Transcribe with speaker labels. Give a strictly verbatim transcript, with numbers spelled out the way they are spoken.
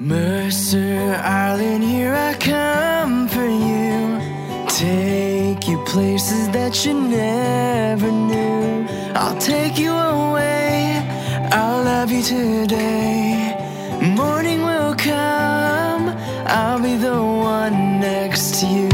Speaker 1: Mercer Island, here I come for you. Take you places that you never knew. I'll take you away, I'll love you today. Morning will come, I'll be the one next to you.